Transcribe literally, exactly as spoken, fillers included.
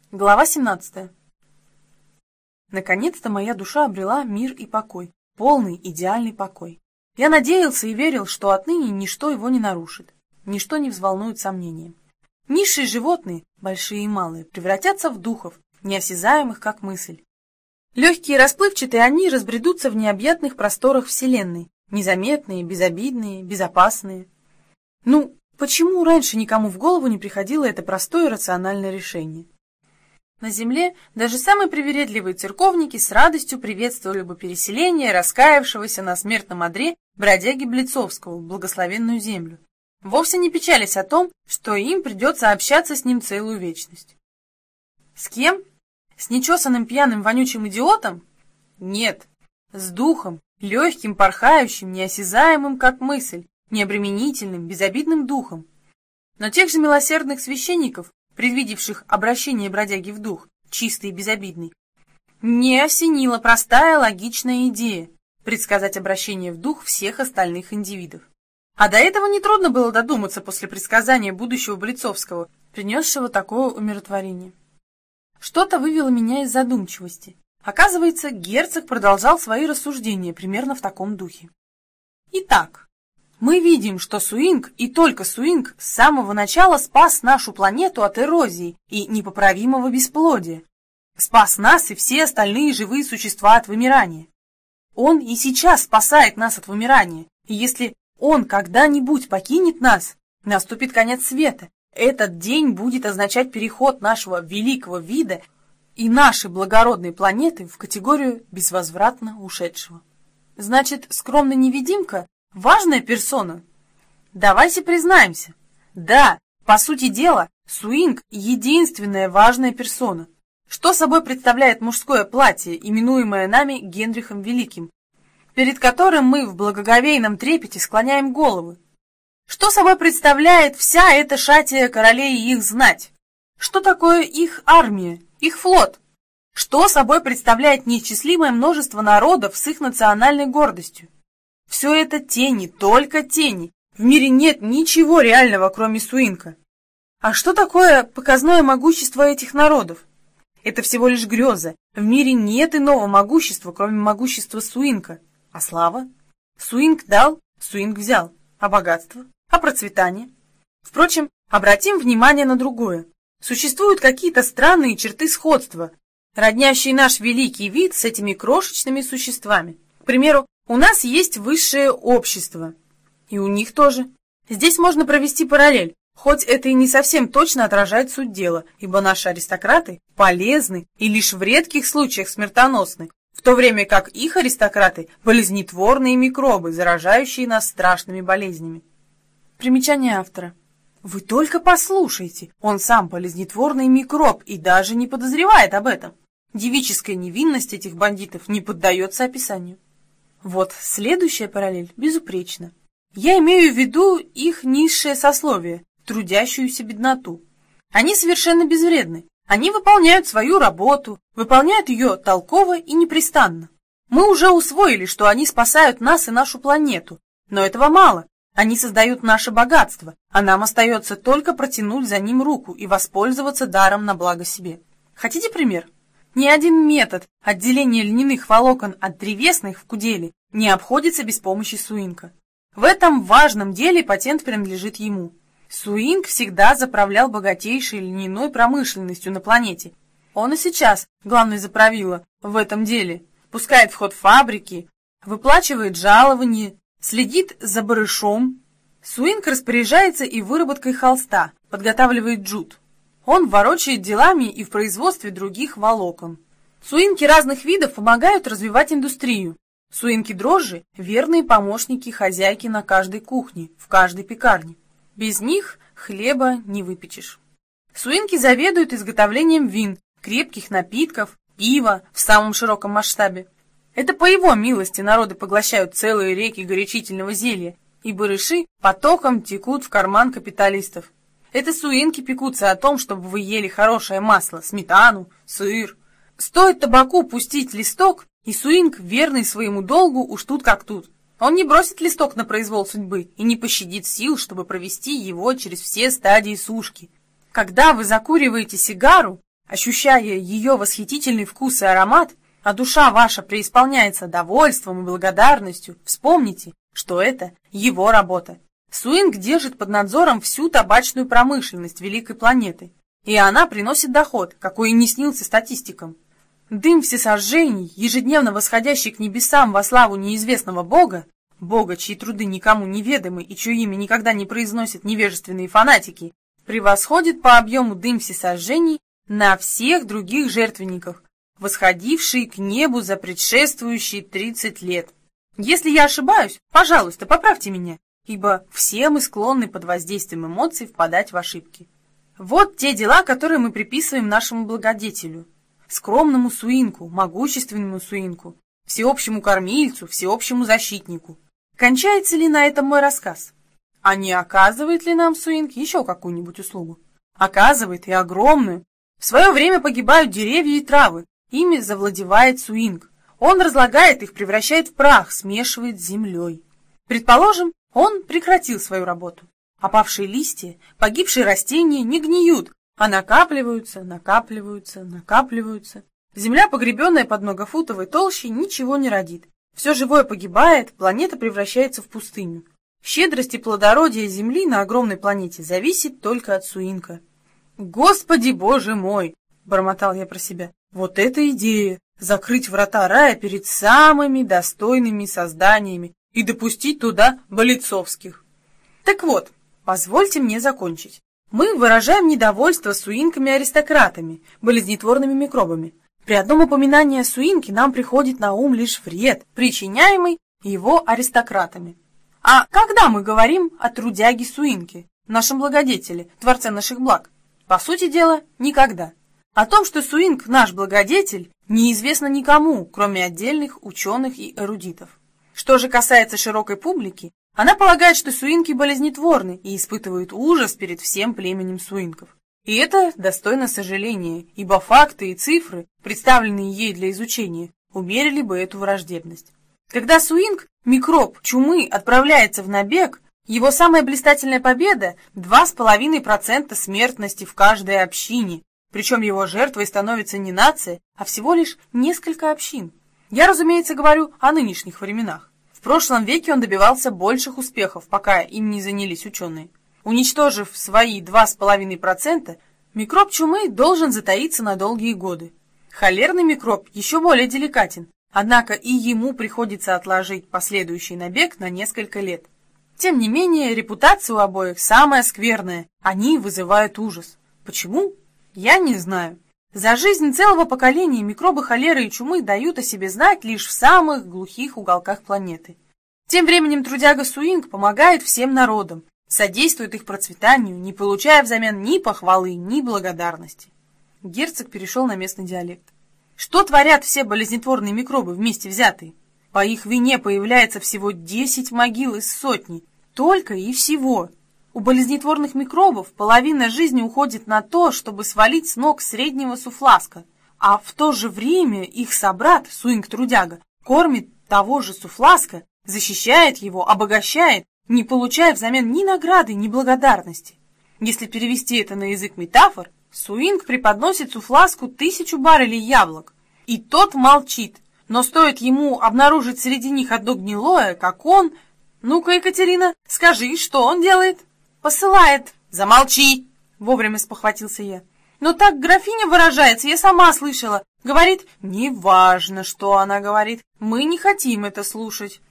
Глава семнадцатая. Наконец-то моя душа обрела мир и покой, полный идеальный покой. Я надеялся и верил, что отныне ничто его не нарушит, ничто не взволнует сомнением. Низшие животные, большие и малые, превратятся в духов, неосязаемых как мысль. Легкие и расплывчатые они разбредутся в необъятных просторах Вселенной, незаметные, безобидные, безопасные. Ну, почему раньше никому в голову не приходило это простое и рациональное решение? На земле даже самые привередливые церковники с радостью приветствовали бы переселение раскаявшегося на смертном одре бродяги Блицовского в благословенную землю. Вовсе не печались о том, что им придется общаться с ним целую вечность. С кем? С нечесанным пьяным вонючим идиотом? Нет, с духом, легким, порхающим, неосязаемым, как мысль, необременительным, безобидным духом. Но тех же милосердных священников, предвидевших обращение бродяги в дух, чистый и безобидный, не осенила простая логичная идея предсказать обращение в дух всех остальных индивидов. А до этого нетрудно было додуматься после предсказания будущего Блицовского, принесшего такое умиротворение. Что-то вывело меня из задумчивости. Оказывается, герцог продолжал свои рассуждения примерно в таком духе. Итак, мы видим, что Суинг, и только Суинг, с самого начала спас нашу планету от эрозии и непоправимого бесплодия. Спас нас и все остальные живые существа от вымирания. Он и сейчас спасает нас от вымирания, и если он когда-нибудь покинет нас, наступит конец света. Этот день будет означать переход нашего великого вида и нашей благородной планеты в категорию безвозвратно ушедшего. Значит, скромный невидимка – важная персона? Давайте признаемся. Да, по сути дела, Суинг – единственная важная персона. Что собой представляет мужское платье, именуемое нами Генрихом Великим, перед которым мы в благоговейном трепете склоняем головы? Что собой представляет вся эта шатия королей и их знать? Что такое их армия, их флот? Что собой представляет неисчислимое множество народов с их национальной гордостью? Все это тени, только тени. В мире нет ничего реального, кроме Суинга. А что такое показное могущество этих народов? Это всего лишь греза. В мире нет иного могущества, кроме могущества Суинга. А слава? Суинг дал, Суинг взял. А богатство? А процветание? Впрочем, обратим внимание на другое. Существуют какие-то странные черты сходства, роднящие наш великий вид с этими крошечными существами. К примеру, у нас есть высшее общество, и у них тоже. Здесь можно провести параллель, хоть это и не совсем точно отражает суть дела, ибо наши аристократы полезны и лишь в редких случаях смертоносны, в то время как их аристократы – болезнетворные микробы, заражающие нас страшными болезнями. Примечание автора. Вы только послушайте, он сам болезнетворный микроб и даже не подозревает об этом. Девическая невинность этих бандитов не поддается описанию. Вот следующая параллель безупречна. Я имею в виду их низшее сословие, трудящуюся бедноту. Они совершенно безвредны. Они выполняют свою работу, выполняют ее толково и непрестанно. Мы уже усвоили, что они спасают нас и нашу планету, но этого мало. Они создают наше богатство, а нам остается только протянуть за ним руку и воспользоваться даром на благо себе. Хотите пример? Ни один метод отделения льняных волокон от древесных в куделе не обходится без помощи Суинга. В этом важном деле патент принадлежит ему. Суинг всегда заправлял богатейшей льняной промышленностью на планете. Он и сейчас главный заправила в этом деле. Пускает в ход фабрики, выплачивает жалования, следит за барышом. Суинг распоряжается и выработкой холста, подготавливает джут. Он ворочает делами и в производстве других волокон. Суинги разных видов помогают развивать индустрию. Суинги дрожжи – верные помощники хозяйки на каждой кухне, в каждой пекарне. Без них хлеба не выпечешь. Суинги заведуют изготовлением вин, крепких напитков, пива в самом широком масштабе. Это по его милости народы поглощают целые реки горячительного зелья, и барыши потоком текут в карман капиталистов. Это Суинги пекутся о том, чтобы вы ели хорошее масло, сметану, сыр. Стоит табаку пустить листок, и Суинг, верный своему долгу, уж тут как тут. Он не бросит листок на произвол судьбы и не пощадит сил, чтобы провести его через все стадии сушки. Когда вы закуриваете сигару, ощущая ее восхитительный вкус и аромат, а душа ваша преисполняется довольством и благодарностью, вспомните, что это его работа. Суинг держит под надзором всю табачную промышленность великой планеты, и она приносит доход, какой и не снился статистикам. Дым всесожжений, ежедневно восходящий к небесам во славу неизвестного бога, бога, чьи труды никому не ведомы и чье имя никогда не произносят невежественные фанатики, превосходит по объему дым всесожжений на всех других жертвенников, восходившие к небу за предшествующие тридцать лет. Если я ошибаюсь, пожалуйста, поправьте меня, ибо все мы склонны под воздействием эмоций впадать в ошибки. Вот те дела, которые мы приписываем нашему благодетелю, скромному Суинку, могущественному Суинку, всеобщему кормильцу, всеобщему защитнику. Кончается ли на этом мой рассказ? А не оказывает ли нам Суинк еще какую-нибудь услугу? Оказывает, и огромную. В свое время погибают деревья и травы, ими завладевает Суинк. Он разлагает их, превращает в прах, смешивает с землей. Предположим, он прекратил свою работу. Опавшие листья, погибшие растения не гниют, а накапливаются, накапливаются, накапливаются. Земля, погребенная под многофутовой толщей, ничего не родит. Все живое погибает, планета превращается в пустыню. Щедрость и плодородие Земли на огромной планете зависит только от Суинка. «Господи, Боже мой!» — бормотал я про себя. «Вот эта идея! Закрыть врата рая перед самыми достойными созданиями и допустить туда болицовских!» Так вот, позвольте мне закончить. Мы выражаем недовольство суинками-аристократами, болезнетворными микробами. При одном упоминании о Суинке нам приходит на ум лишь вред, причиняемый его аристократами. А когда мы говорим о трудяге Суинке, нашем благодетеле, творце наших благ? По сути дела, никогда. О том, что Суинк наш благодетель, неизвестно никому, кроме отдельных ученых и эрудитов. Что же касается широкой публики, она полагает, что суинки болезнетворны и испытывают ужас перед всем племенем суинков. И это достойно сожаления, ибо факты и цифры, представленные ей для изучения, умерили бы эту враждебность. Когда суинк, микроб чумы, отправляется в набег, его самая блистательная победа – два с половиной процента смертности в каждой общине, причем его жертвой становится не нация, а всего лишь несколько общин. Я, разумеется, говорю о нынешних временах. В прошлом веке он добивался больших успехов, пока им не занялись ученые. Уничтожив свои два с половиной процента, микроб чумы должен затаиться на долгие годы. Холерный микроб еще более деликатен, однако и ему приходится отложить последующий набег на несколько лет. Тем не менее, репутация у обоих самая скверная, они вызывают ужас. Почему? Я не знаю. За жизнь целого поколения микробы холеры и чумы дают о себе знать лишь в самых глухих уголках планеты. Тем временем трудяга Суинк помогает всем народам, содействует их процветанию, не получая взамен ни похвалы, ни благодарности. Герцог перешел на местный диалект. Что творят все болезнетворные микробы вместе взятые? По их вине появляется всего десять могил из сотни. Только и всего. У болезнетворных микробов половина жизни уходит на то, чтобы свалить с ног среднего суфласка, а в то же время их собрат, Суинк-трудяга, кормит того же суфласка, защищает его, обогащает, не получая взамен ни награды, ни благодарности. Если перевести это на язык метафор, Суинк преподносит суфласку тысячу баррелей яблок, и тот молчит, но стоит ему обнаружить среди них одно гнилое, как он... Ну-ка, Екатерина, скажи, что он делает? Посылает. Замолчи! Вовремя спохватился я. Но так графиня выражается, я сама слышала. Говорит, неважно, что она говорит, мы не хотим это слушать.